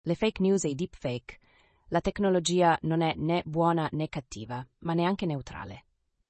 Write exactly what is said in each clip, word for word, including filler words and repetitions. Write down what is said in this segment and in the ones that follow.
Le fake news e i deepfake. La tecnologia non è né buona né cattiva, ma neanche neutrale.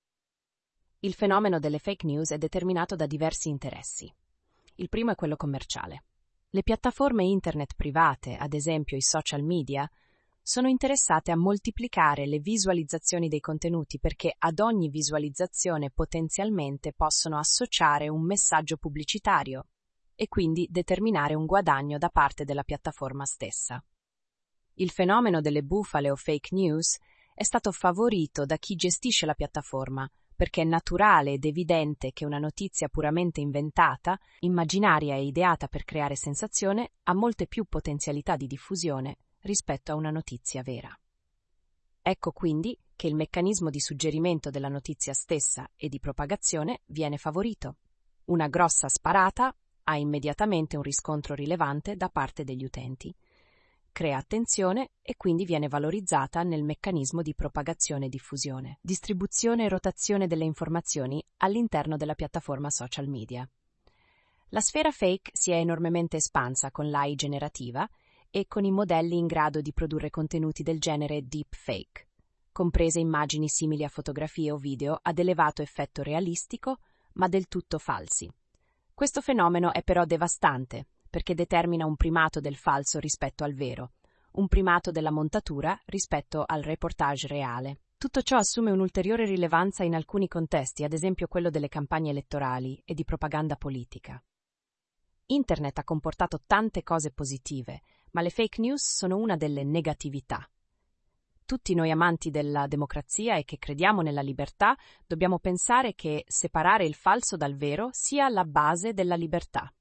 Il fenomeno delle fake news è determinato da diversi interessi. Il primo è quello commerciale. Le piattaforme internet private, ad esempio i social media, sono interessate a moltiplicare le visualizzazioni dei contenuti perché ad ogni visualizzazione potenzialmente possono associare un messaggio pubblicitario e quindi determinare un guadagno da parte della piattaforma stessa. Il fenomeno delle bufale o fake news è stato favorito da chi gestisce la piattaforma, perché è naturale ed evidente che una notizia puramente inventata, immaginaria e ideata per creare sensazione, ha molte più potenzialità di diffusione rispetto a una notizia vera. Ecco quindi che il meccanismo di suggerimento della notizia stessa e di propagazione viene favorito. Una grossa sparata ha immediatamente un riscontro rilevante da parte degli utenti. Crea attenzione e quindi viene valorizzata nel meccanismo di propagazione e diffusione, distribuzione e rotazione delle informazioni all'interno della piattaforma social media. La sfera fake si è enormemente espansa con l'A I generativa e con i modelli in grado di produrre contenuti del genere deepfake, comprese immagini simili a fotografie o video ad elevato effetto realistico, ma del tutto falsi. Questo fenomeno è però devastante, perché determina un primato del falso rispetto al vero, un primato della montatura rispetto al reportage reale. Tutto ciò assume un'ulteriore rilevanza in alcuni contesti, ad esempio quello delle campagne elettorali e di propaganda politica. Internet ha comportato tante cose positive, ma le fake news sono una delle negatività. Tutti noi amanti della democrazia e che crediamo nella libertà dobbiamo pensare che separare il falso dal vero sia la base della libertà.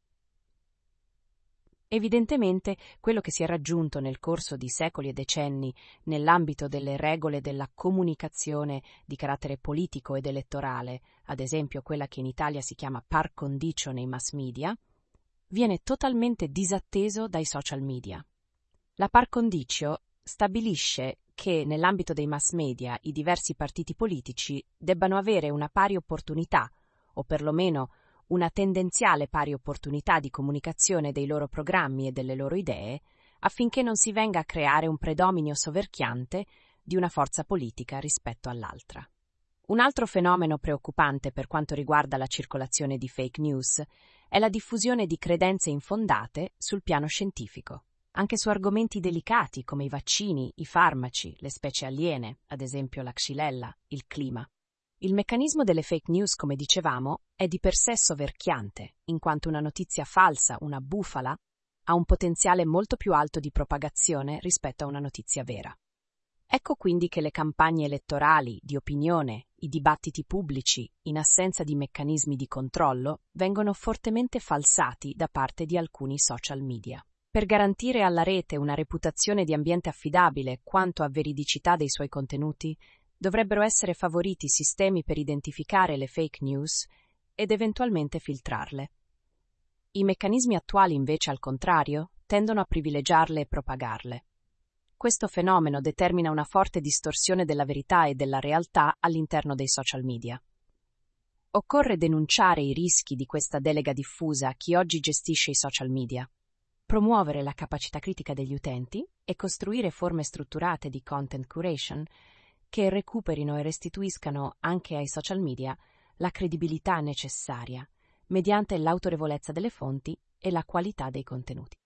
Evidentemente, quello che si è raggiunto nel corso di secoli e decenni nell'ambito delle regole della comunicazione di carattere politico ed elettorale, ad esempio quella che in Italia si chiama par condicio nei mass media, viene totalmente disatteso dai social media. La par condicio stabilisce che nell'ambito dei mass media i diversi partiti politici debbano avere una pari opportunità, o perlomeno una tendenziale pari opportunità di comunicazione dei loro programmi e delle loro idee, affinché non si venga a creare un predominio soverchiante di una forza politica rispetto all'altra. Un altro fenomeno preoccupante per quanto riguarda la circolazione di fake news è la diffusione di credenze infondate sul piano scientifico, anche su argomenti delicati come i vaccini, i farmaci, le specie aliene, ad esempio la xylella, il clima. Il meccanismo delle fake news, come dicevamo, è di per sé soverchiante, in quanto una notizia falsa, una bufala, ha un potenziale molto più alto di propagazione rispetto a una notizia vera. Ecco quindi che le campagne elettorali, di opinione, i dibattiti pubblici, in assenza di meccanismi di controllo, vengono fortemente falsati da parte di alcuni social media. Per garantire alla rete una reputazione di ambiente affidabile quanto a veridicità dei suoi contenuti, dovrebbero essere favoriti sistemi per identificare le fake news ed eventualmente filtrarle. I meccanismi attuali, invece, al contrario, tendono a privilegiarle e propagarle. Questo fenomeno determina una forte distorsione della verità e della realtà all'interno dei social media. Occorre denunciare i rischi di questa delega diffusa a chi oggi gestisce i social media, promuovere la capacità critica degli utenti e costruire forme strutturate di content curation che recuperino e restituiscano anche ai social media la credibilità necessaria, mediante l'autorevolezza delle fonti e la qualità dei contenuti.